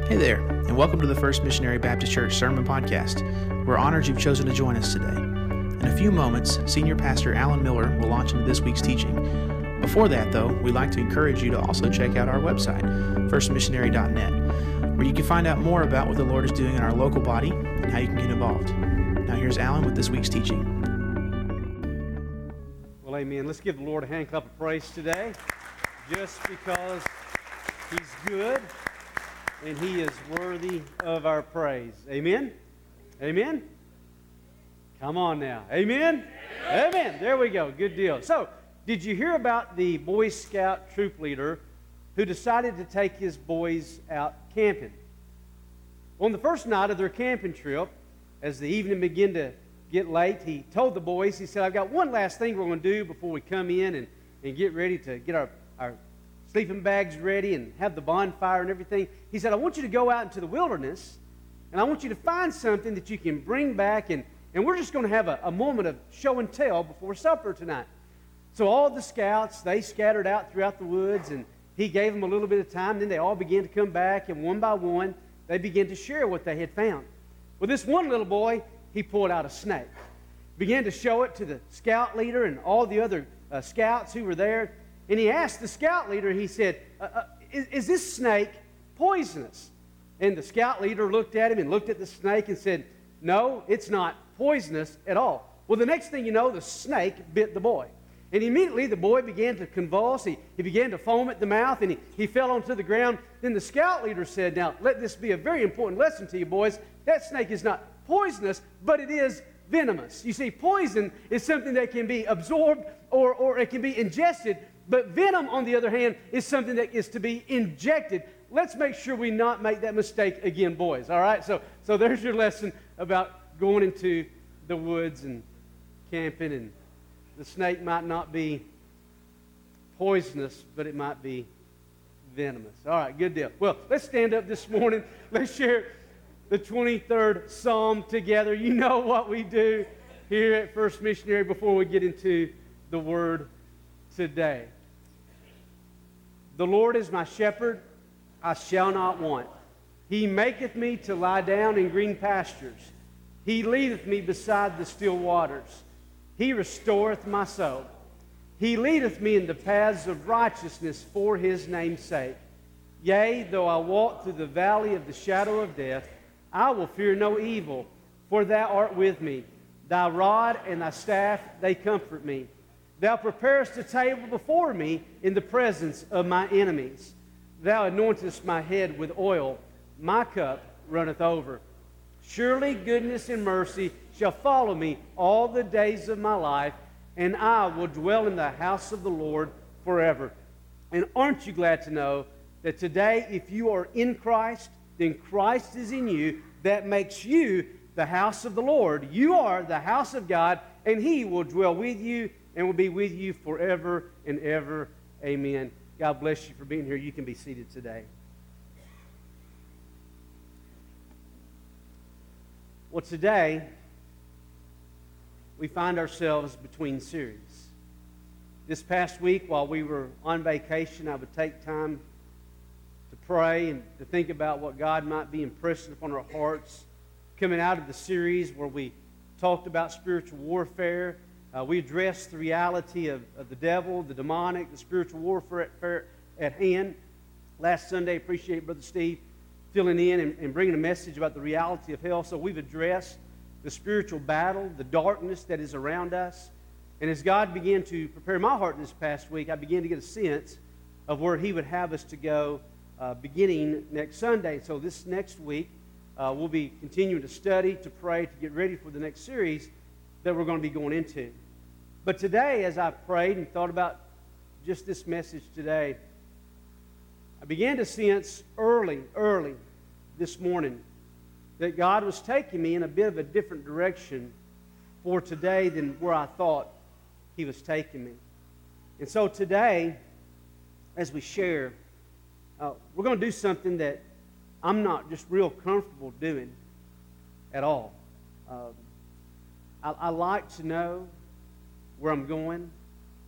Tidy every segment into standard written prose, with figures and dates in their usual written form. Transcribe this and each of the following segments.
Hey there, and welcome to the First Missionary Baptist Church Sermon Podcast. We're honored you've chosen to join us today. In a few moments, Senior Pastor Alan Miller will launch into this week's teaching. Before that, though, we'd like to encourage you to also check out our website, firstmissionary.net, where you can find out more about what the Lord is doing in our local body and how you can get involved. Now here's Alan with this week's teaching. Well, amen. Let's give the Lord a hand clap of praise today, just because He's good and He is worthy of our praise. Amen? Amen? Come on now. Amen? Amen. There we go. Good deal. So, did you hear about the Boy Scout troop leader who decided to take his boys out camping? On the first night of their camping trip, as the evening began to get late, he told the boys, he said, I've got one last thing we're going to do before we come in and get ready to get our sleeping bags ready and have the bonfire and everything. He said, I want you to go out into the wilderness, and I want you to find something that you can bring back, and we're just going to have a moment of show and tell before supper tonight. So all the scouts, they scattered out throughout the woods, and he gave them a little bit of time. Then they all began to come back, and one by one, they began to share what they had found. Well, this one little boy, he pulled out a snake, began to show it to the scout leader and all the other scouts who were there. And he asked the scout leader, he said, is this snake poisonous? And the scout leader looked at him and looked at the snake and said, no, it's not poisonous at all. Well, the next thing you know, the snake bit the boy. And immediately the boy began to convulse. He began to foam at the mouth, and he fell onto the ground. Then the scout leader said, now, let this be a very important lesson to you, boys. That snake is not poisonous, but it is venomous. You see, poison is something that can be absorbed or it can be ingested. But venom, on the other hand, is something that is to be injected. Let's make sure we not make that mistake again, boys. All right? So there's your lesson about going into the woods and camping. And the snake might not be poisonous, but it might be venomous. All right, good deal. Well, let's stand up this morning. Let's share the 23rd Psalm together. You know what we do here at First Missionary before we get into the Word today. The Lord is my shepherd, I shall not want. He maketh me to lie down in green pastures. He leadeth me beside the still waters. He restoreth my soul. He leadeth me in the paths of righteousness for His name's sake. Yea, though I walk through the valley of the shadow of death, I will fear no evil, for Thou art with me. Thy rod and Thy staff, they comfort me. Thou preparest a table before me in the presence of my enemies. Thou anointest my head with oil. My cup runneth over. Surely goodness and mercy shall follow me all the days of my life, and I will dwell in the house of the Lord forever. And aren't you glad to know that today, if you are in Christ, then Christ is in you. That makes you the house of the Lord. You are the house of God, and He will dwell with you and will be with you forever and ever. Amen. God bless you for being here. You can be seated today. Well, today, we find ourselves between series. This past week, while we were on vacation, I would take time to pray and to think about what God might be impressing upon our hearts. Coming out of the series where we talked about spiritual warfare, we addressed the reality of the devil, the demonic, the spiritual warfare at hand. Last Sunday, appreciate Brother Steve filling in and bringing a message about the reality of hell. So we've addressed the spiritual battle, the darkness that is around us. And as God began to prepare my heart this past week, I began to get a sense of where He would have us to go beginning next Sunday. So this next week, we'll be continuing to study, to pray, to get ready for the next series that we're going to be going into. But today, as I prayed and thought about just this message today, I began to sense early this morning that God was taking me in a bit of a different direction for today than where I thought He was taking me. And so today, as we share, we're going to do something that I'm not just real comfortable doing at all. I like to know where I'm going.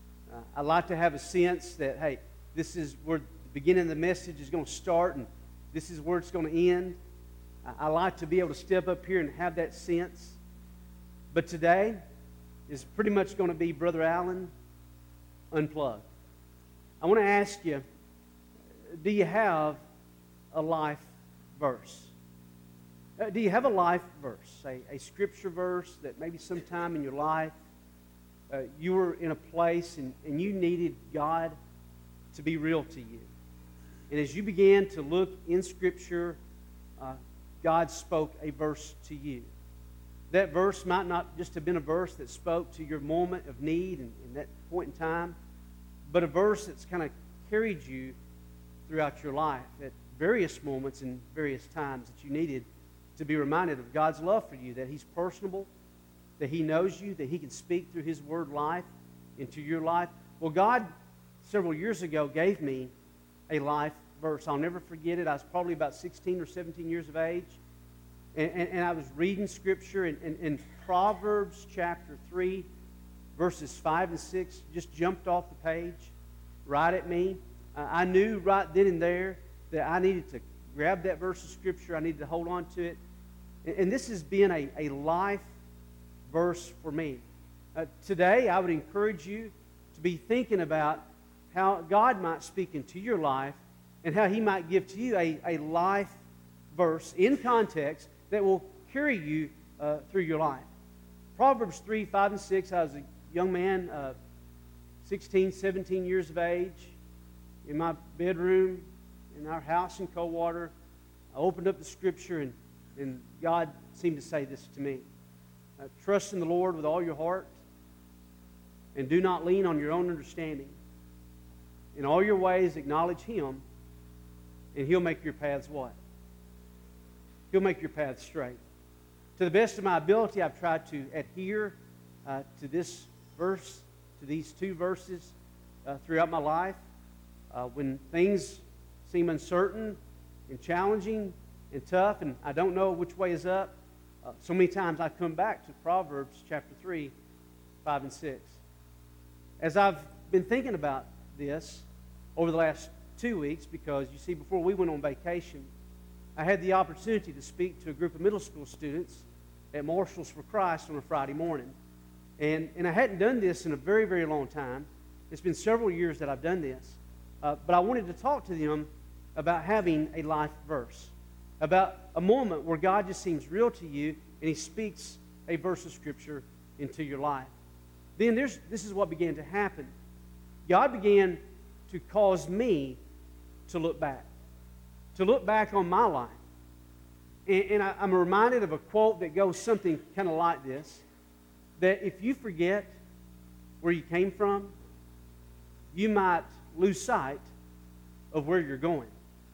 I like to have a sense that, hey, this is where the beginning of the message is going to start, and this is where it's going to end. I like to be able to step up here and have that sense. But today is pretty much going to be Brother Allen Unplugged. I want to ask you, do you have a life verse? Do you have a life verse, a scripture verse that maybe sometime in your life you were in a place and you needed God to be real to you? And as you began to look in Scripture, God spoke a verse to you. That verse might not just have been a verse that spoke to your moment of need and that point in time, but a verse that's kind of carried you throughout your life at various moments and various times that you needed to be reminded of God's love for you, that He's personable, that He knows you, that He can speak through His Word life into your life. Well, God, several years ago, gave me a life verse. I'll never forget it. I was probably about 16 or 17 years of age, and I was reading Scripture, and Proverbs chapter 3, verses 5 and 6 just jumped off the page right at me. I knew right then and there that I needed to grab that verse of Scripture. I needed to hold on to it. And this has been a life verse for me. Today, I would encourage you to be thinking about how God might speak into your life and how He might give to you a life verse in context that will carry you through your life. Proverbs 3, 5, and 6, I was a young man, 16, 17 years of age, in my bedroom, in our house in Coldwater. I opened up the Scripture, and God seemed to say this to me. Trust in the Lord with all your heart, and do not lean on your own understanding. In all your ways acknowledge Him, and He'll make your paths what? He'll make your paths straight. To the best of my ability, I've tried to adhere to this verse, to these two verses throughout my life. When things seem uncertain and challenging and tough, and I don't know which way is up, so many times I come back to Proverbs chapter 3, 5, and 6. As I've been thinking about this over the last 2 weeks, because you see, before we went on vacation, I had the opportunity to speak to a group of middle school students at Marshals for Christ on a Friday morning. And I hadn't done this in a very, very long time. It's been several years that I've done this. But I wanted to talk to them about having a life verse, about a moment where God just seems real to you and He speaks a verse of Scripture into your life. Then this is what began to happen. God began to cause me to look back on my life. And I'm reminded of a quote that goes something kind of like this, that if you forget where you came from, you might lose sight of where you're going.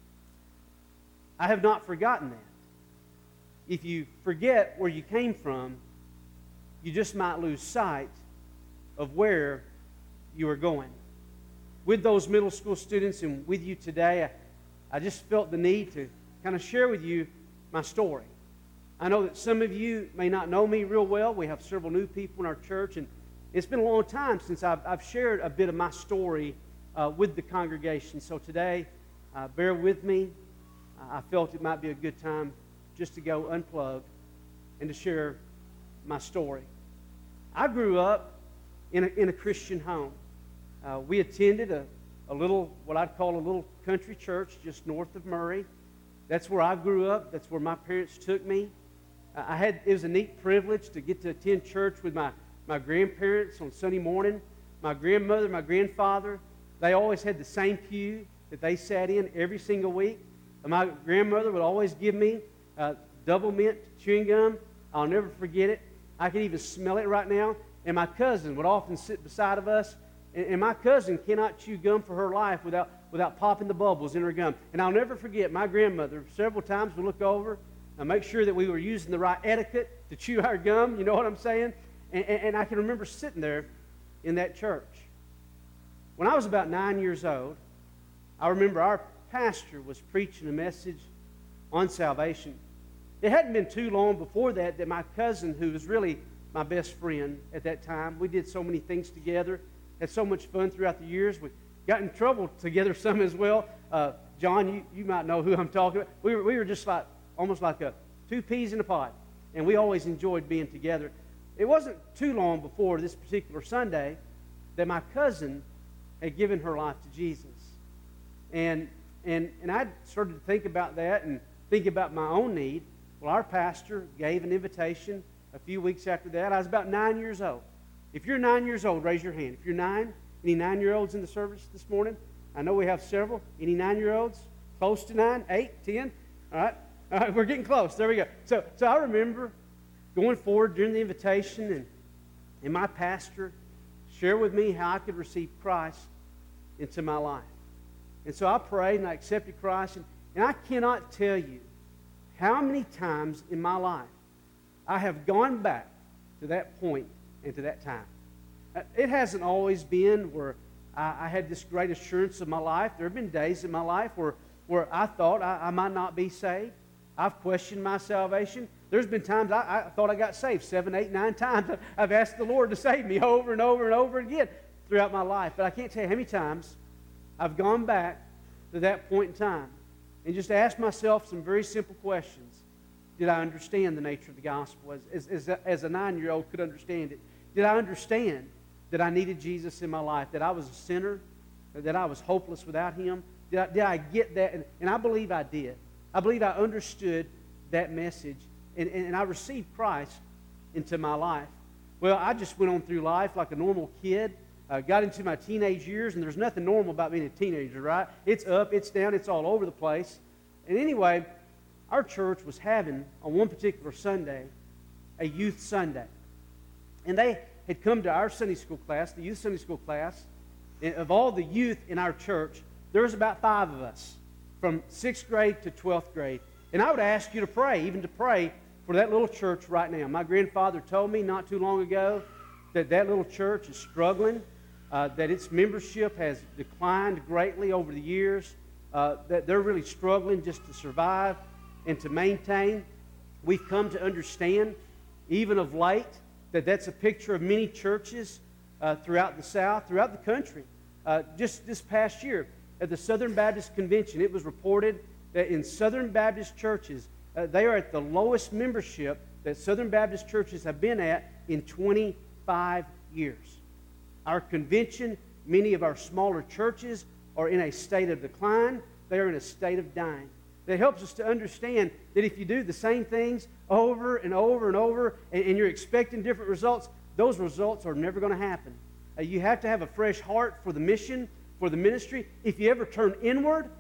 I have not forgotten that. If you forget where you came from, you just might lose sight of where you are going. With those middle school students and with you today, I just felt the need to kind of share with you my story. I know that some of you may not know me real well. We have several new people in our church, and it's been a long time since I've shared a bit of my story with the congregation. So today, bear with me. I felt it might be a good time just to go unplug and to share my story. I grew up in a Christian home. We attended a little, what I'd call a little country church just north of Murray. That's where I grew up. That's where my parents took me. It was a neat privilege to get to attend church with my grandparents on Sunday morning. My grandmother, my grandfather, they always had the same pew that they sat in every single week. My grandmother would always give me double mint chewing gum. I'll never forget it. I can even smell it right now. And my cousin would often sit beside of us. And my cousin cannot chew gum for her life without popping the bubbles in her gum. And I'll never forget, my grandmother several times would look over and make sure that we were using the right etiquette to chew our gum. You know what I'm saying? And I can remember sitting there in that church. When I was about 9 years old, I remember our pastor was preaching a message on salvation. It hadn't been too long before that my cousin, who was really my best friend at that time, we did so many things together, had so much fun throughout the years. We got in trouble together some as well. John, you might know who I'm talking about. We were just like almost like two peas in a pod, and we always enjoyed being together. It wasn't too long before this particular Sunday that my cousin had given her life to Jesus. And I started to think about that and think about my own need. Well, our pastor gave an invitation a few weeks after that. I was about 9 years old. If you're 9 years old, raise your hand. If you're 9, any 9-year-olds in the service this morning? I know we have several. Any 9-year-olds? Close to 9? 8? 10? All right, we're getting close. There we go. So I remember going forward during the invitation, and my pastor shared with me how I could receive Christ into my life. And so I prayed and I accepted Christ. And I cannot tell you how many times in my life I have gone back to that point and to that time. It hasn't always been where I had this great assurance of my life. There have been days in my life where I thought I might not be saved. I've questioned my salvation. There's been times I thought I got saved 7, 8, 9 times. I've asked the Lord to save me over and over and over again throughout my life. But I can't tell you how many times I've gone back to that point in time and just asked myself some very simple questions. Did I understand the nature of the gospel as a 9-year-old could understand it? Did I understand that I needed Jesus in my life, that I was a sinner, that I was hopeless without Him? Did I get that? And I believe I did. I believe I understood that message, and I received Christ into my life. Well, I just went on through life like a normal kid, got into my teenage years, and there's nothing normal about being a teenager, right? It's up, it's down, it's all over the place. And anyway, our church was having, on one particular Sunday, a youth Sunday. And they had come to our Sunday school class, the youth Sunday school class. And of all the youth in our church, there was about 5 of us, from 6th grade to 12th grade. And I would ask you to pray, even to pray for that little church right now. My grandfather told me not too long ago that little church is struggling, that its membership has declined greatly over the years, that they're really struggling just to survive and to maintain. We've come to understand, even of late, that that's a picture of many churches throughout the South, throughout the country. Just this past year, at the Southern Baptist Convention, it was reported that in Southern Baptist churches, they are at the lowest membership that Southern Baptist churches have been at in 25 years. Our convention, many of our smaller churches are in a state of decline. They are in a state of dying. That helps us to understand that if you do the same things over and over and over, and you're expecting different results, those results are never going to happen. You have to have a fresh heart for the mission, for the ministry. If you ever turn inward,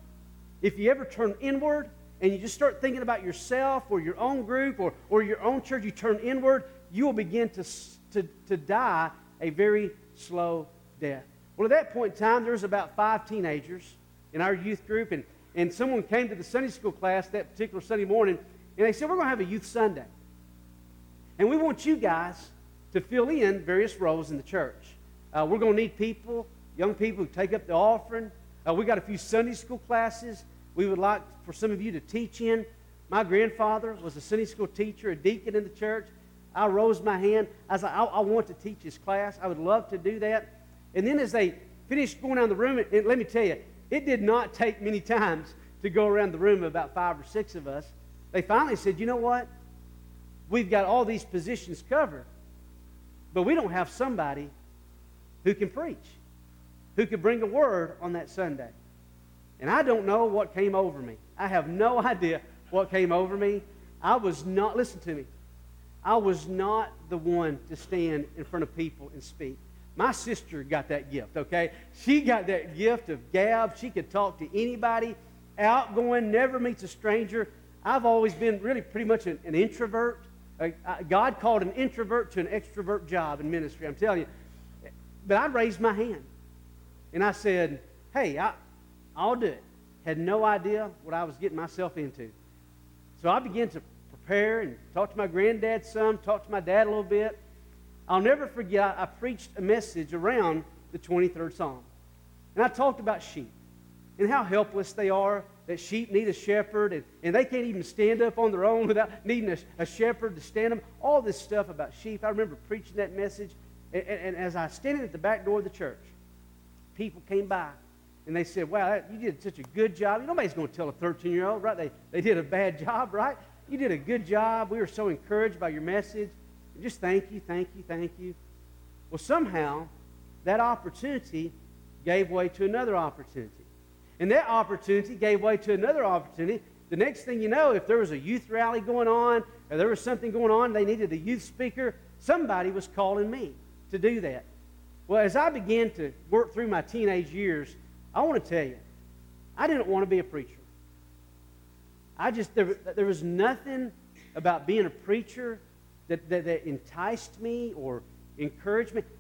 and you just start thinking about yourself or your own group or your own church, you turn inward, you will begin to die a very slow death. Well, at that point in time, there was about 5 teenagers in our youth group, and someone came to the Sunday school class that particular Sunday morning, and they said, we're going to have a youth Sunday. And we want you guys to fill in various roles in the church. We're going to need people, young people who take up the offering. We got a few Sunday school classes we would like for some of you to teach in. My grandfather was a Sunday school teacher, a deacon in the church. I rose my hand. I was like, I want to teach this class. I would love to do that. And then as they finished going around the room, and let me tell you, it did not take many times to go around the room, about 5 or 6 of us. They finally said, you know what? We've got all these positions covered, but we don't have somebody who can preach, who could bring a word on that Sunday. And I don't know what came over me. I have no idea what came over me. I was not, listen to me, I was not the one to stand in front of people and speak. My sister got that gift, okay? She got that gift of gab. She could talk to anybody, outgoing, never meets a stranger. I've always been really pretty much an introvert. God called an introvert to an extrovert job in ministry, I'm telling you. But I raised my hand, and I said, hey, I'll do it. Had no idea what I was getting myself into. So I began to prepare and talk to my granddad some, talk to my dad a little bit. I'll never forget, I preached a message around the 23rd Psalm. And I talked about sheep and how helpless they are, that sheep need a shepherd, and they can't even stand up on their own without needing a shepherd to stand them. All this stuff about sheep. I remember preaching that message, and as I was standing at the back door of the church, people came by, and they said, wow, you did such a good job. Nobody's going to tell a 13-year-old, right? They did a bad job, right? You did a good job. We were so encouraged by your message. Just thank you, thank you, thank you. Well, somehow, that opportunity gave way to another opportunity. And that opportunity gave way to another opportunity. The next thing you know, if there was a youth rally going on, or there was something going on, they needed a youth speaker, somebody was calling me to do that. Well, as I began to work through my teenage years, I want to tell you, I didn't want to be a preacher. There was nothing about being a preacher that enticed me or encouraged me.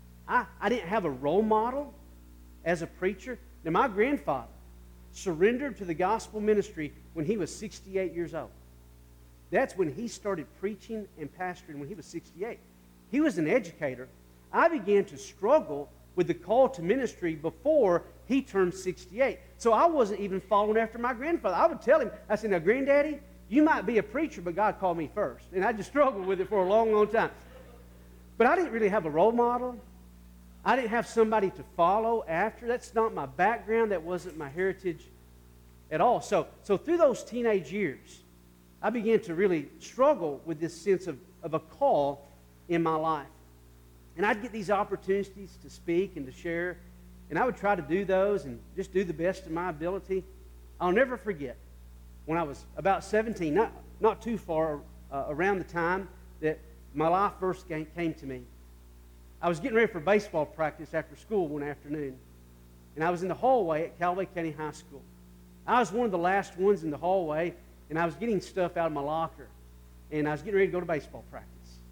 I didn't have a role model as a preacher. Now, my grandfather surrendered to the gospel ministry when he was 68 years old. That's when he started preaching and pastoring, when he was 68. He was an educator. I began to struggle with the call to ministry before he turned 68. So I wasn't even following after my grandfather. I would tell him, I said, now, Granddaddy, you might be a preacher, but God called me first. And I just struggled with it for a long, long time. But I didn't really have a role model. I didn't have somebody to follow after. That's not my background. That wasn't my heritage at all. So through those teenage years, I began to really struggle with this sense of a call in my life. And I'd get these opportunities to speak and to share, and I would try to do those and just do the best of my ability. I'll never forget when I was about 17, not too far around the time that my life first came to me. I was getting ready for baseball practice after school one afternoon, and I was in the hallway at Callaway County High School. I was one of the last ones in the hallway, and I was getting stuff out of my locker, and I was getting ready to go to baseball practice.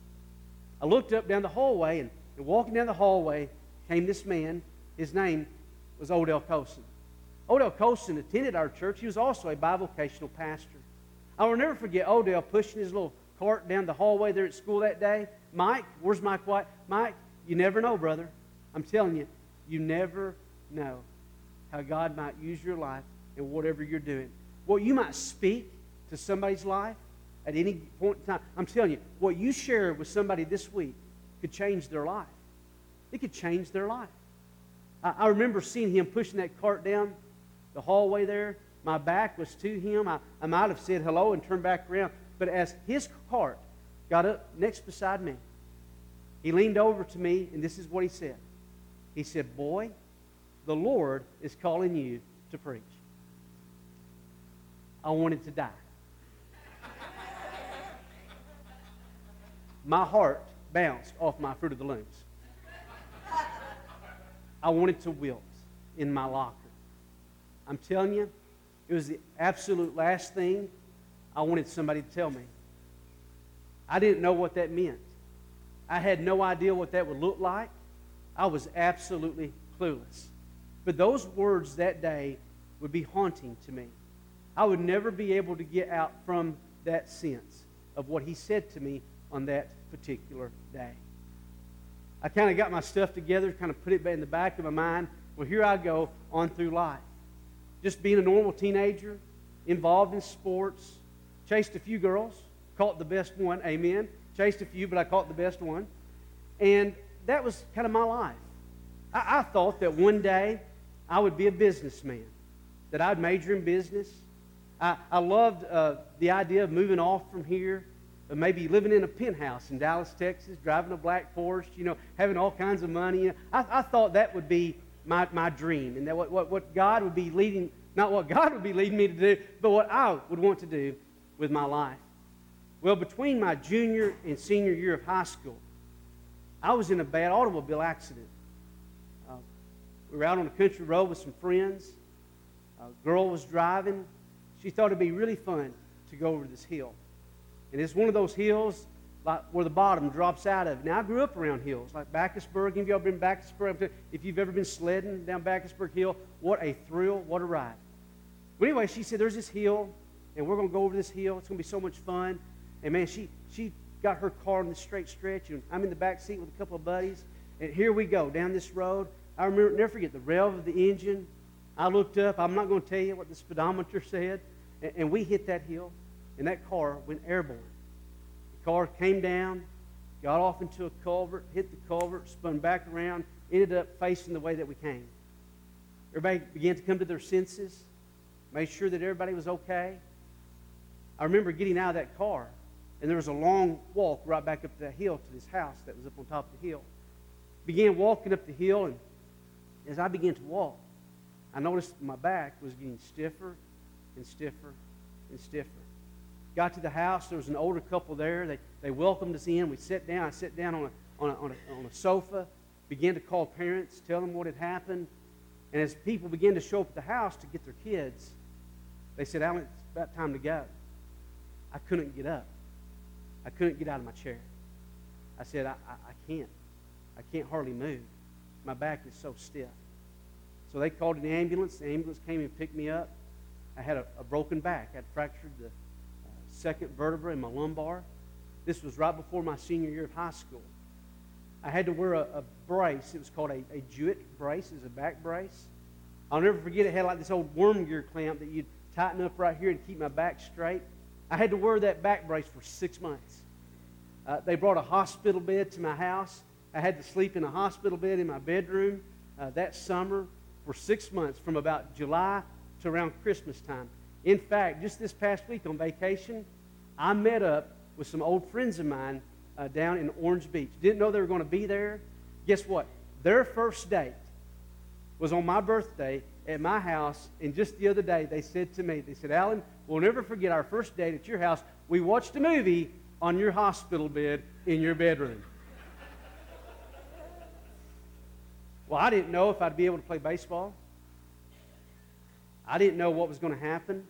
I looked up down the hallway, and walking down the hallway came this man. His name was Odell Colson. Odell Colson attended our church. He was also a bivocational pastor. I will never forget Odell pushing his little cart down the hallway there at school that day. Mike, where's Mike White? Mike, you never know, brother. I'm telling you, you never know how God might use your life in whatever you're doing. What you might speak to somebody's life at any point in time. I'm telling you, what you share with somebody this week could change their life. It could change their life. I remember seeing him pushing that cart down the hallway there. My back was to him. I might have said hello and turned back around. But as his cart got up next beside me, he leaned over to me, and this is what he said. He said, boy, the Lord is calling you to preach. I wanted to die. My heart bounced off my Fruit of the Looms. I wanted to wilt in my locker. I'm telling you, it was the absolute last thing I wanted somebody to tell me. I didn't know what that meant. I had no idea what that would look like. I was absolutely clueless. But those words that day would be haunting to me. I would never be able to get out from that sense of what he said to me on that particular day. I kind of got my stuff together, kind of put it in the back of my mind. Well, here I go on through life. Just being a normal teenager, involved in sports, chased a few girls, caught the best one, amen. Chased a few, but I caught the best one. And that was kind of my life. I thought that one day I would be a businessman, that I'd major in business. I loved the idea of moving off from here, maybe living in a penthouse in Dallas, Texas, driving a black Porsche, having all kinds of money. I thought that would be my dream, and that what God would be leading, not what God would be leading me to do, but what I would want to do with my life. Well, between my junior and senior year of high school, I was in a bad automobile accident. We were out on a country road with some friends. A girl was driving. She thought it'd be really fun to go over this hill. And it's one of those hills like where the bottom drops out of. Now, I grew up around hills, like Bacchusburg. Any of y'all been to Bacchusburg? If you've ever been sledding down Bacchusburg Hill, what a thrill, what a ride. But anyway, she said, there's this hill, and we're going to go over this hill. It's going to be so much fun. And, man, she got her car in the straight stretch, and I'm in the back seat with a couple of buddies. And here we go down this road. I remember, never forget, the rev of the engine. I looked up. I'm not going to tell you what the speedometer said. And we hit that hill, and that car went airborne. The car came down, got off into a culvert, hit the culvert, spun back around, ended up facing the way that we came. Everybody began to come to their senses, made sure that everybody was okay. I remember getting out of that car, and there was a long walk right back up the hill to this house that was up on top of the hill. Began walking up the hill, and as I began to walk, I noticed my back was getting stiffer and stiffer and stiffer. Got to the house. There was an older couple there. They welcomed us in. We sat down. I sat down on a sofa, began to call parents, tell them what had happened. And as people began to show up at the house to get their kids, they said, "Alan, it's about time to go." I couldn't get up. I couldn't get out of my chair. I said, I can't. I can't hardly move. My back is so stiff. So they called an ambulance. The ambulance came and picked me up. I had a broken back. I had fractured the second vertebra in my lumbar. This was right before my senior year of high school. I had to wear a brace. It was called a Jewett brace. It was a back brace. I'll never forget it had like this old worm gear clamp that you'd tighten up right here to keep my back straight. I had to wear that back brace for 6 months. They brought a hospital bed to my house. I had to sleep in a hospital bed in my bedroom that summer for 6 months, from about July to around Christmas time. In fact, just this past week on vacation, I met up with some old friends of mine down in Orange Beach. Didn't know they were going to be there. Guess what? Their first date was on my birthday at my house, and just the other day they said to me, they said, "Alan, we'll never forget our first date at your house. We watched a movie on your hospital bed in your bedroom." Well, I didn't know if I'd be able to play baseball. I didn't know what was going to happen.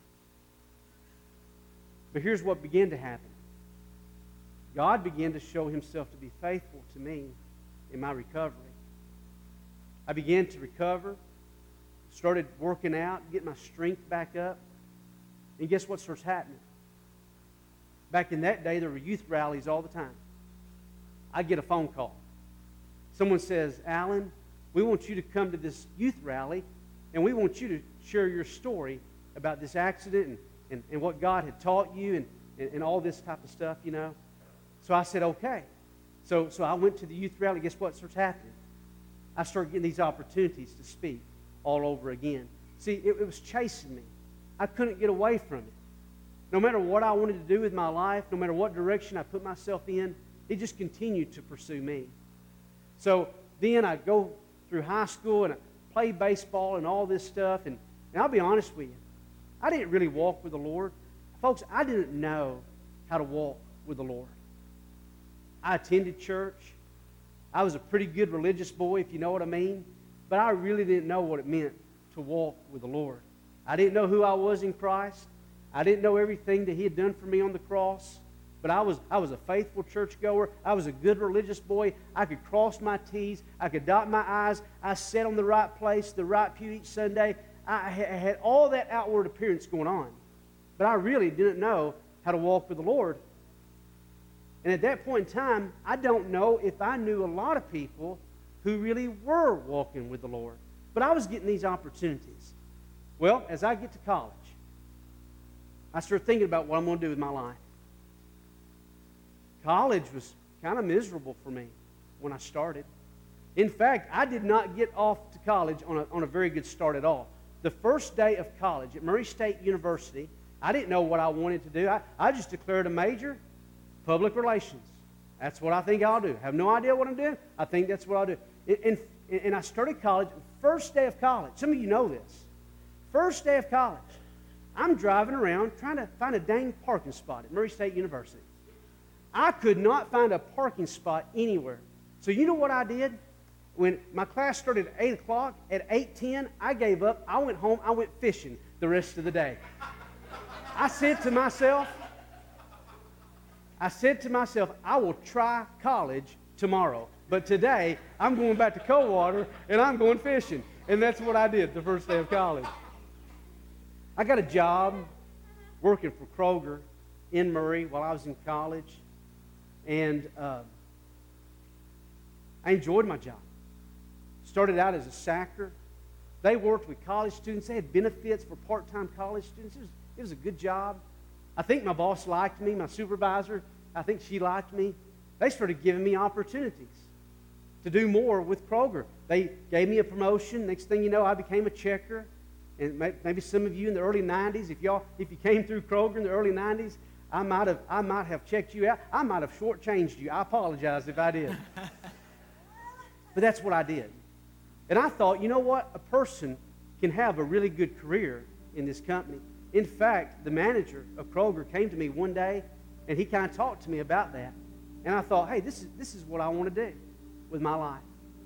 But here's what began to happen. God began to show himself to be faithful to me in my recovery. I began to recover, started working out, getting my strength back up. And guess what starts happening? Back in that day, there were youth rallies all the time. I get a phone call. Someone says, "Alan, we want you to come to this youth rally, and we want you to share your story about this accident and what God had taught you and all this type of stuff, you know." So I said, okay. So I went to the youth rally. Guess what starts happening? I started getting these opportunities to speak all over again. See, it was chasing me. I couldn't get away from it. No matter what I wanted to do with my life, no matter what direction I put myself in, it just continued to pursue me. So then I'd go through high school and I'd play baseball and all this stuff. And I'll be honest with you, I didn't really walk with the Lord. Folks, I didn't know how to walk with the Lord. I attended church. I was a pretty good religious boy, if you know what I mean. But I really didn't know what it meant to walk with the Lord. I didn't know who I was in Christ. I didn't know everything that he had done for me on the cross. But I was a faithful churchgoer. I was a good religious boy. I could cross my T's. I could dot my I's. I sat on the right place, the right pew each Sunday. I had all that outward appearance going on. But I really didn't know how to walk with the Lord. And at that point in time, I don't know if I knew a lot of people who really were walking with the Lord. But I was getting these opportunities. Well, as I get to college, I started thinking about what I'm going to do with my life. College was kind of miserable for me when I started. In fact, I did not get off to college on a very good start at all. The first day of college at Murray State University, I didn't know what I wanted to do. I just declared a major, public relations. That's what I think I'll do. I have no idea what I'm doing. I think that's what I'll do. And I started college, first day of college. Some of you know this. First day of college, I'm driving around trying to find a dang parking spot at Murray State University. I could not find a parking spot anywhere. So you know what I did? When my class started at 8 o'clock, at 8:10, I gave up. I went home. I went fishing the rest of the day. I said to myself, I will try college tomorrow. But today, I'm going back to Coldwater, and I'm going fishing. And that's what I did the first day of college. I got a job working for Kroger in Murray while I was in college. And I enjoyed my job. Started out as a sacker. They worked with college students. They had benefits for part-time college students. It was a good job. I think my boss liked me, my supervisor. I think she liked me. They started giving me opportunities. to do more with Kroger. They gave me a promotion. Next thing you know, I became a checker. And maybe some of you in the early 90s, if you came through Kroger in the early 90s, I might have checked you out. I might have shortchanged you. I apologize if I did. But that's what I did. And I thought, you know what? A person can have a really good career in this company. In fact, the manager of Kroger came to me one day, and he kind of talked to me about that. And I thought, hey, this is what I want to do with my life.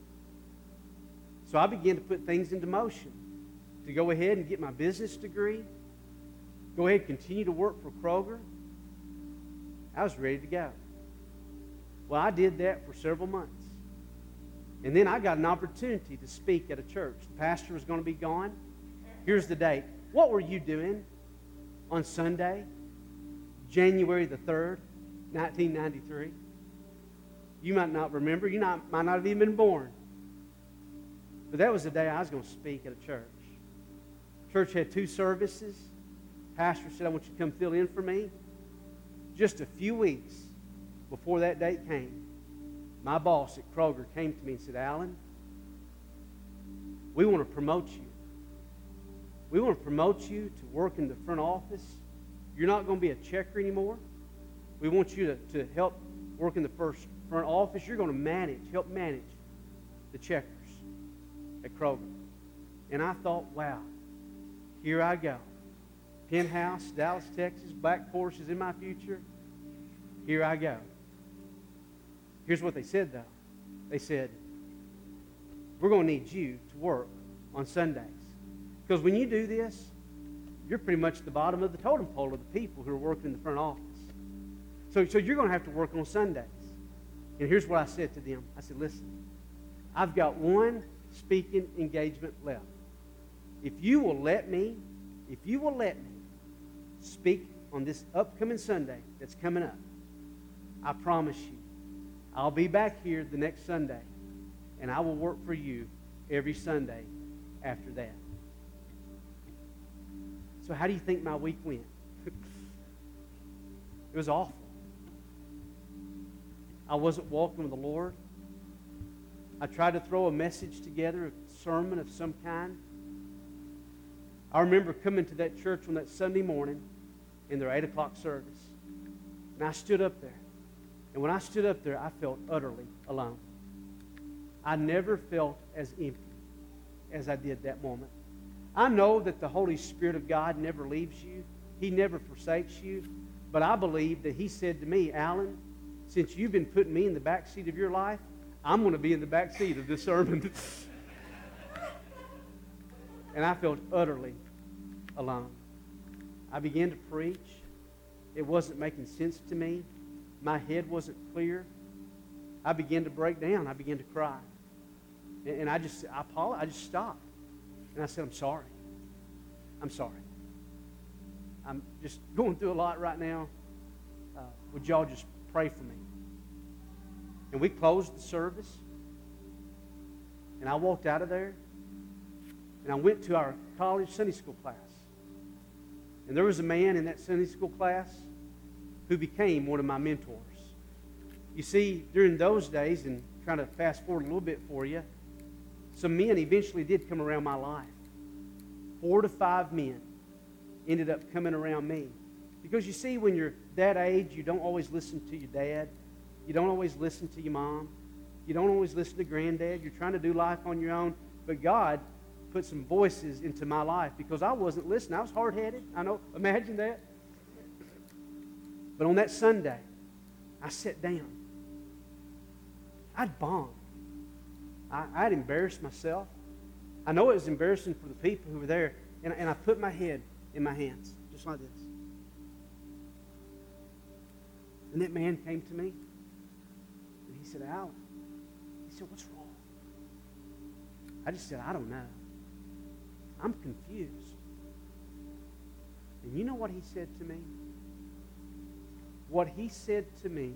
So I began to put things into motion to go ahead and get my business degree, go ahead and continue to work for Kroger. I was ready to go. Well, I did that for several months. And then I got an opportunity to speak at a church. The pastor was going to be gone. Here's the date. What were you doing on Sunday, January the 3rd, 1993? You might not remember. You might not have even been born. But that was the day I was going to speak at a church. Church had 2 services. Pastor said, I want you to come fill in for me. Just a few weeks before that date came, my boss at Kroger came to me and said, Alan, we want to promote you. We want to promote you to work in the front office. You're not going to be a checker anymore. We want you to help work in the front office. You're going to help manage the checkers at Kroger. And I thought, wow, here I go. Penthouse, Dallas, Texas, black Porsches in my future. Here I go. Here's what they said, though. They said, we're going to need you to work on Sundays. Because when you do this, you're pretty much the bottom of the totem pole of the people who are working in the front office. So you're going to have to work on Sundays. And here's what I said to them. I said, listen, I've got one speaking engagement left. If you will let me speak on this upcoming Sunday that's coming up, I promise you, I'll be back here the next Sunday, and I will work for you every Sunday after that. So how do you think my week went? It was awful. I wasn't walking with the Lord. I tried to throw a message together, a sermon of some kind. I remember coming to that church on that Sunday morning in their 8 o'clock service. And I stood up there. And when I stood up there, I felt utterly alone. I never felt as empty as I did that moment. I know that the Holy Spirit of God never leaves you. He never forsakes you. But I believe that He said to me, Alan, since you've been putting me in the back seat of your life, I'm going to be in the back seat of this sermon. And I felt utterly alone. I began to preach. It wasn't making sense to me. My head wasn't clear. I began to break down. I began to cry. And I just stopped. And I said, I'm sorry. I'm sorry. I'm just going through a lot right now. Would y'all just pray for me? And we closed the service. And I walked out of there. And I went to our college Sunday school class. And there was a man in that Sunday school class who became one of my mentors. You see, during those days, and trying to fast forward a little bit for you, some men eventually did come around my life. 4 to 5 men ended up coming around me. Because you see, when you're that age, you don't always listen to your dad. You don't always listen to your mom. You don't always listen to granddad. You're trying to do life on your own. But God put some voices into my life because I wasn't listening. I was hard-headed. I know. Imagine that. But on that Sunday, I sat down. I'd bombed. I'd embarrassed myself. I know it was embarrassing for the people who were there. And I put my head in my hands, just like this. And that man came to me. And he said, Alan. He said, what's wrong? I just said, I don't know. I'm confused. And you know what he said to me? What he said to me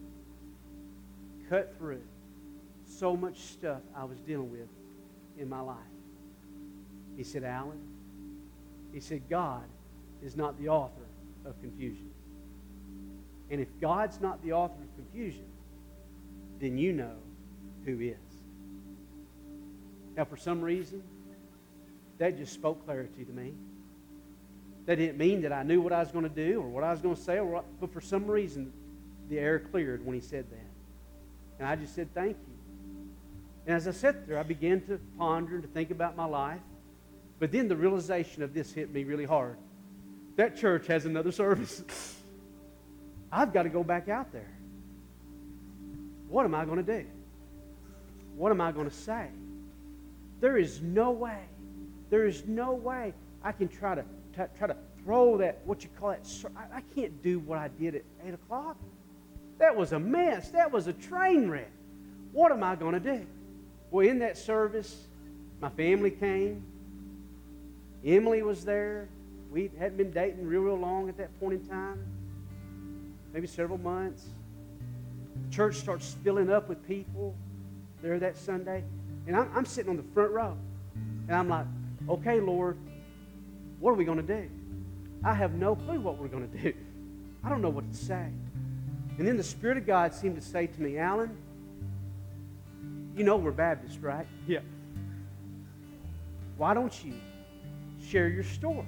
cut through so much stuff I was dealing with in my life. He said, Alan, he said, God is not the author of confusion. And if God's not the author of confusion, then you know who is. Now, for some reason, that just spoke clarity to me. That didn't mean that I knew what I was going to do or what I was going to say, but for some reason, the air cleared when he said that. And I just said, thank you. And as I sat there, I began to ponder and to think about my life. But then the realization of this hit me really hard. That church has another service. I've got to go back out there. What am I going to do? What am I going to say? There is no way I can try to throw that, what you call that, I can't do what I did at 8 o'clock. That was a mess. That was a train wreck. What am I going to do? Well, in that service, my family came. Emily was there. We hadn't been dating real long at that point in time. Maybe several months. The church starts filling up with people there that Sunday. And I'm sitting on the front row. And I'm like, okay, Lord, what are we going to do? I have no clue what we're going to do. I don't know what to say. And then the Spirit of God seemed to say to me, Alan, you know we're Baptist, right? Yeah. Why don't you share your story?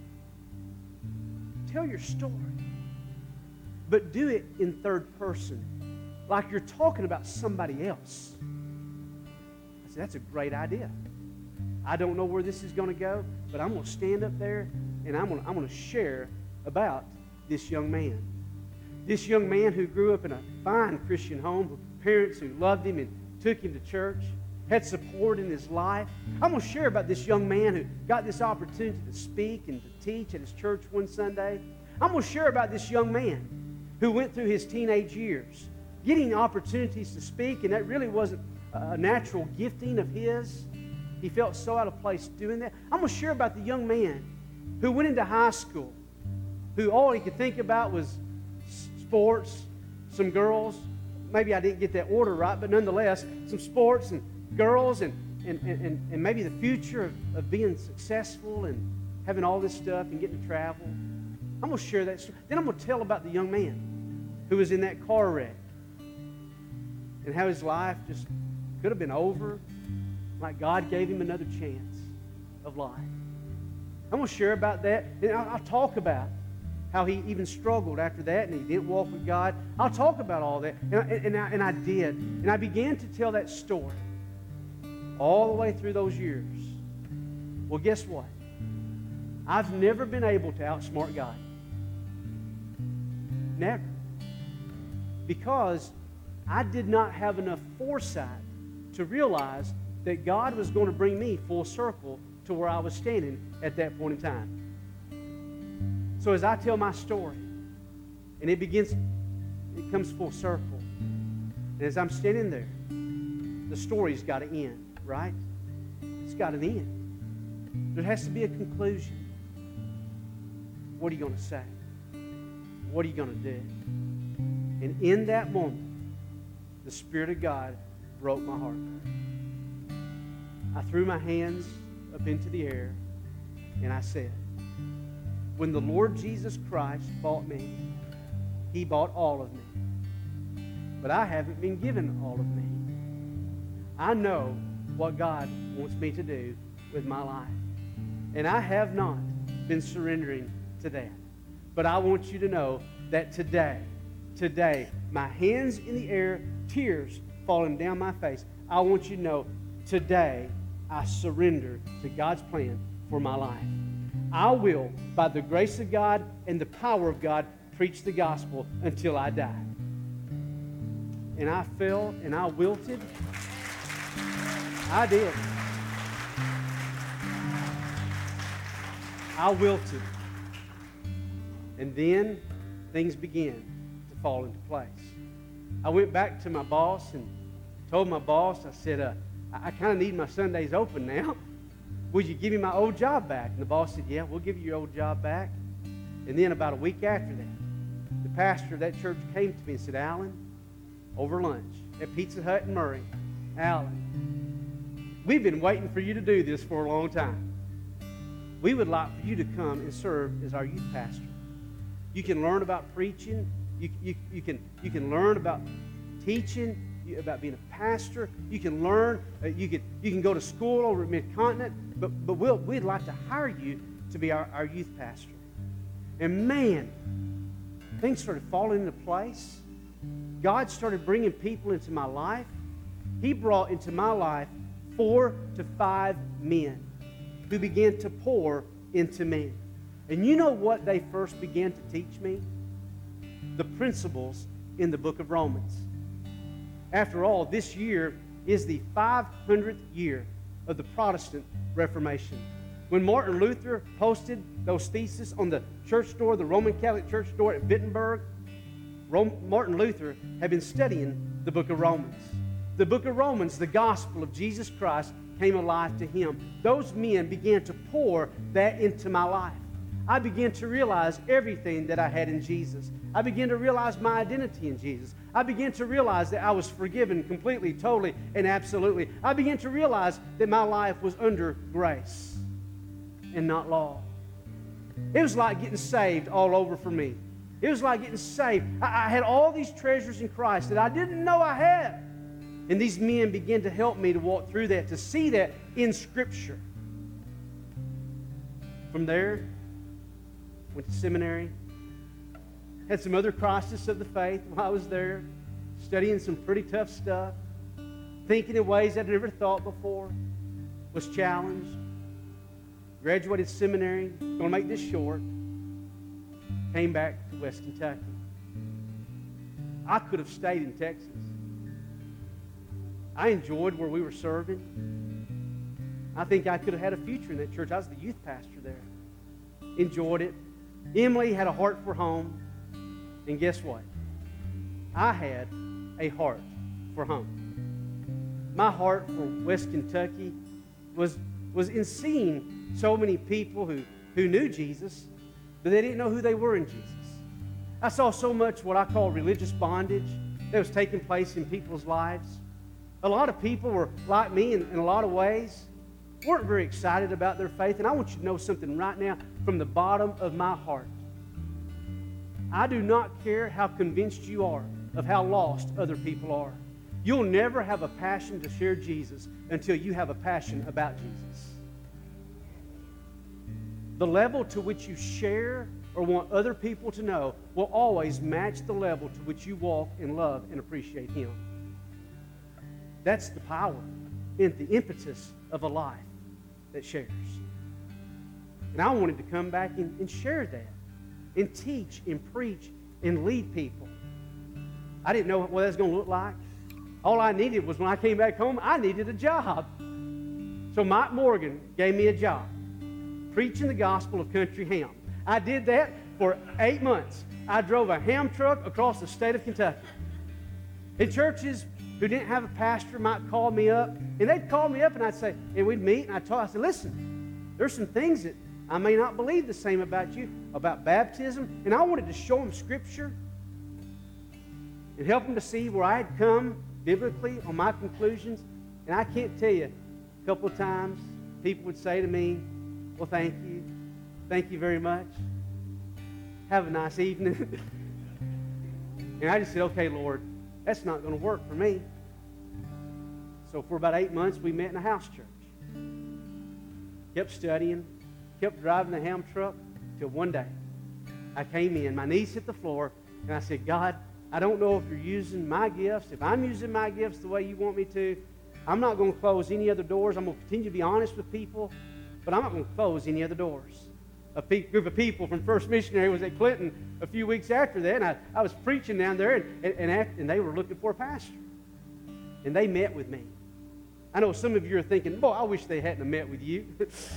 Tell your story. But do it in third person, like you're talking about somebody else. I said, that's a great idea. I don't know where this is going to go, but I'm going to stand up there and I'm going to share about this young man. This young man who grew up in a fine Christian home with parents who loved him and took him to church, had support in his life. I'm going to share about this young man who got this opportunity to speak and to teach at his church one Sunday. I'm going to share about this young man who went through his teenage years, getting opportunities to speak, and that really wasn't a natural gifting of his. He felt so out of place doing that. I'm going to share about the young man who went into high school, who all he could think about was sports, some girls. Maybe I didn't get that order right, but nonetheless, some sports and girls and maybe the future of being successful and having all this stuff and getting to travel. I'm going to share that story. Then I'm going to tell about the young man who was in that car wreck and how his life just could have been over, like God gave him another chance of life. I'm going to share about that, and I'll talk about how he even struggled after that, and he didn't walk with God. I'll talk about all that, and I did. And I began to tell that story all the way through those years. Well, guess what? I've never been able to outsmart God. Never. Because I did not have enough foresight to realize that God was going to bring me full circle to where I was standing at that point in time. So as I tell my story, and it comes full circle, and as I'm standing there, the story's got to end, right? It's got an end. There has to be a conclusion. What are you going to say? What are you going to do? And in that moment, the Spirit of God broke my heart. I threw my hands up into the air, and I said, when the Lord Jesus Christ bought me, He bought all of me. But I haven't been given all of me. I know what God wants me to do with my life. And I have not been surrendering to that. But I want you to know that today, my hands in the air, tears falling down my face, I want you to know, today, I surrender to God's plan for my life. I will, by the grace of God and the power of God, preach the gospel until I die. And I fell and I wilted. I did. I wilted. And then things began to fall into place. I went back to my boss and told my boss, I said, I kind of need my Sundays open now. Would you give me my old job back? And the boss said, yeah, we'll give you your old job back. And then about a week after that, the pastor of that church came to me and said, Alan, over lunch at Pizza Hut in Murray, Alan, we've been waiting for you to do this for a long time. We would like for you to come and serve as our youth pastor. You can learn about preaching. You can learn about teaching. about being a pastor. You can learn. You can go to school over at Mid-Continent. But we'd like to hire you to be our youth pastor. And man, things started falling into place. God started bringing people into my life. He brought into my life 4 to 5 men who began to pour into me. And you know what they first began to teach me? The principles in the book of Romans. After all, this year is the 500th year of the Protestant Reformation. When Martin Luther posted those theses on the church door, the Roman Catholic church door at Wittenberg, Martin Luther had been studying the book of Romans. The book of Romans, the gospel of Jesus Christ, came alive to him. Those men began to pour that into my life. I began to realize everything that I had in Jesus. I began to realize my identity in Jesus. I began to realize that I was forgiven completely, totally, and absolutely. I began to realize that my life was under grace and not law. It was like getting saved all over for me. It was like getting saved. I had all these treasures in Christ that I didn't know I had. And these men began to help me to walk through that, to see that in Scripture. From there, went to seminary. Had some other crises of the faith while I was there, studying some pretty tough stuff, thinking in ways I'd never thought before, was challenged. Graduated seminary, going to make this short, came back to West Kentucky. I could have stayed in Texas. I enjoyed where we were serving. I think I could have had a future in that church. I was the youth pastor there. Enjoyed it. Emily had a heart for home. And guess what? I had a heart for home. My heart for West Kentucky was in seeing so many people who knew Jesus, but they didn't know who they were in Jesus. I saw so much what I call religious bondage that was taking place in people's lives. A lot of people were like me in a lot of ways, weren't very excited about their faith. And I want you to know something right now from the bottom of my heart. I do not care how convinced you are of how lost other people are. You'll never have a passion to share Jesus until you have a passion about Jesus. The level to which you share or want other people to know will always match the level to which you walk and love and appreciate Him. That's the power and the impetus of a life that shares. And I wanted to come back and share that and teach and preach and lead people. I didn't know what that was going to look like. All I needed was when I came back home, I needed a job. So Mike Morgan gave me a job, preaching the gospel of country ham. I did that for 8 months. I drove a ham truck across the state of Kentucky. In churches who didn't have a pastor might call me up, and they'd call me up and I'd say, and we'd meet, and I'd talk. I said, listen, there's some things that I may not believe the same about you, about baptism, and I wanted to show them Scripture and help them to see where I had come biblically on my conclusions. And I can't tell you, a couple of times people would say to me, well, thank you very much, have a nice evening. And I just said, okay, Lord, that's not going to work for me. So for about 8 months, we met in a house church. Kept studying, kept driving the ham truck, till one day I came in, my knees hit the floor, and I said, God, I don't know if you're using my gifts. If I'm using my gifts the way you want me to, I'm not going to close any other doors. I'm going to continue to be honest with people, but I'm not going to close any other doors. A group of people from First Missionary was at Clinton a few weeks after that, and I was preaching down there, and they were looking for a pastor. And they met with me. I know some of you are thinking, boy, I wish they hadn't have met with you.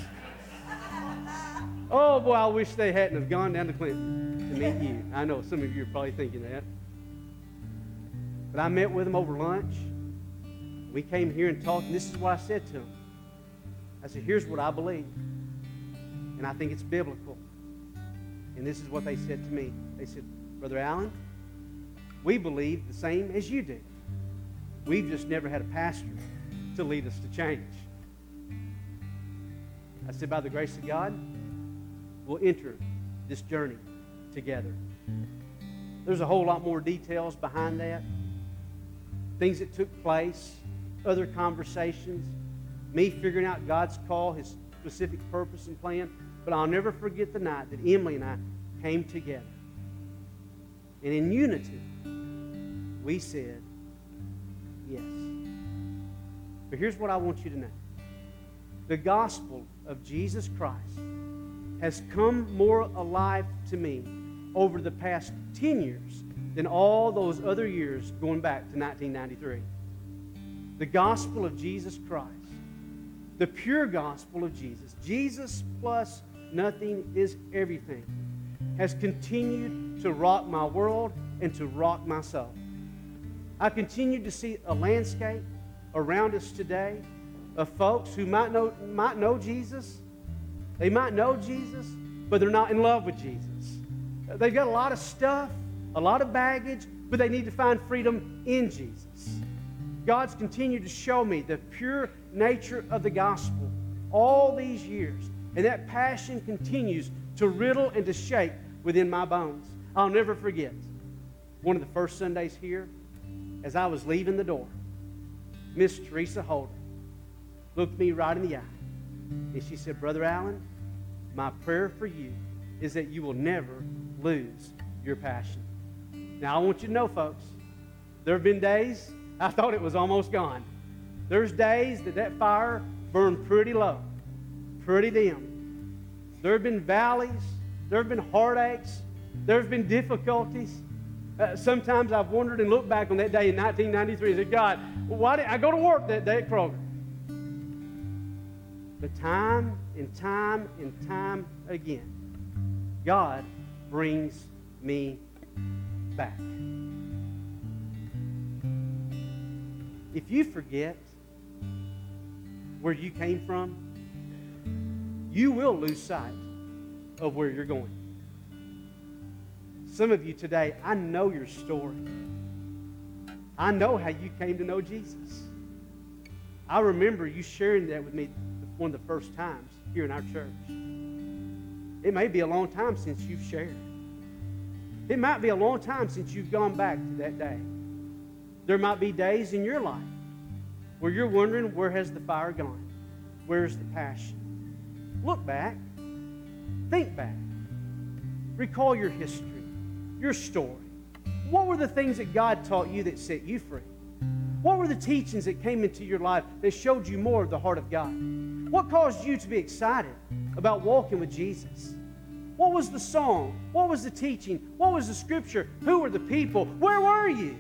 Oh, boy, I wish they hadn't have gone down to Clinton to meet you. I know some of you are probably thinking that. But I met with them over lunch. We came here and talked, and this is what I said to them. I said, here's what I believe. And I think it's biblical. And this is what they said to me. They said, Brother Allen, we believe the same as you do. We've just never had a pastor to lead us to change. I said, by the grace of God, we'll enter this journey together. There's a whole lot more details behind that. things that took place, other conversations, me figuring out God's call, His specific purpose and plan. But I'll never forget the night that Emily and I came together. And in unity, we said, yes. But here's what I want you to know. The gospel of Jesus Christ has come more alive to me over the past 10 years than all those other years going back to 1993. The gospel of Jesus Christ, the pure gospel of Jesus, Jesus plus nothing is everything, has continued to rock my world and to rock my soul. I continue to see a landscape around us today of folks who might know Jesus. They might know Jesus, but they're not in love with Jesus. They've got a lot of stuff, a lot of baggage, but they need to find freedom in Jesus. God's continued to show me the pure nature of the gospel all these years, and that passion continues to riddle and to shake within my bones. I'll never forget one of the first Sundays here, as I was leaving the door, Miss Teresa Holder looked me right in the eye, and she said, "Brother Allen, my prayer for you is that you will never lose your passion." Now, I want you to know, folks, there have been days I thought it was almost gone. There's days that fire burned pretty low, pretty dim. There have been valleys. There have been heartaches. There have been difficulties. Sometimes I've wondered and looked back on that day in 1993 and said, God, why did I go to work that day at Kroger? But time and time and time again, God brings me back. If you forget where you came from, you will lose sight of where you're going. Some of you today, I know your story. I know how you came to know Jesus. I remember you sharing that with me one of the first times here in our church. It may be a long time since you've shared. It might be a long time since you've gone back to that day. There might be days in your life where you're wondering, where has the fire gone? Where's the passion? Look back. Think back. Recall your history, your story. What were the things that God taught you that set you free? What were the teachings that came into your life that showed you more of the heart of God? What caused you to be excited about walking with Jesus? What was the song? What was the teaching? What was the scripture? Who were the people? Where were you?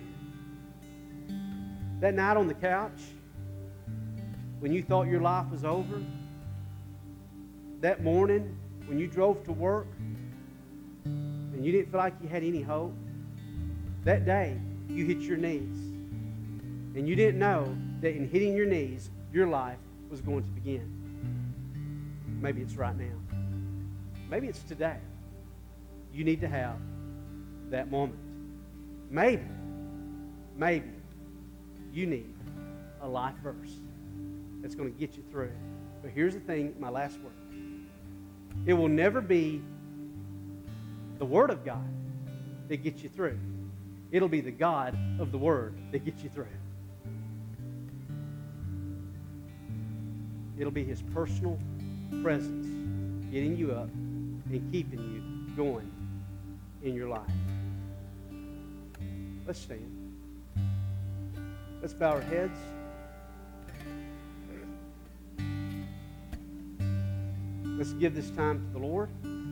That night on the couch, when you thought your life was over? That morning, when you drove to work and you didn't feel like you had any hope? That day, you hit your knees. And you didn't know that in hitting your knees, your life was going to begin. Maybe it's right now. Maybe it's today. You need to have that moment. Maybe you need a life verse that's going to get you through. But here's the thing, my last word. It will never be the Word of God that gets you through. It'll be the God of the Word that gets you through. It'll be His personal presence getting you up and keeping you going in your life. Let's stand. Let's bow our heads. Let's give this time to the Lord.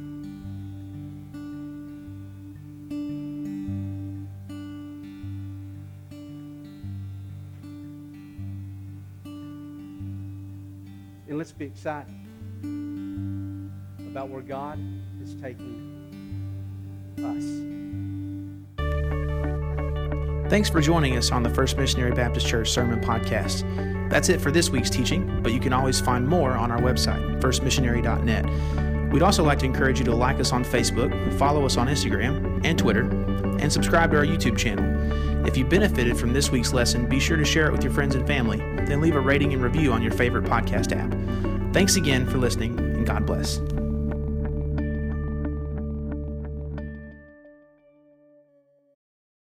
And let's be excited about where God is taking us. Thanks for joining us on the First Missionary Baptist Church Sermon Podcast. That's it for this week's teaching, but you can always find more on our website, firstmissionary.net. We'd also like to encourage you to like us on Facebook, follow us on Instagram and Twitter, and subscribe to our YouTube channel. If you benefited from this week's lesson, be sure to share it with your friends and family, then leave a rating and review on your favorite podcast app. Thanks again for listening, and God bless.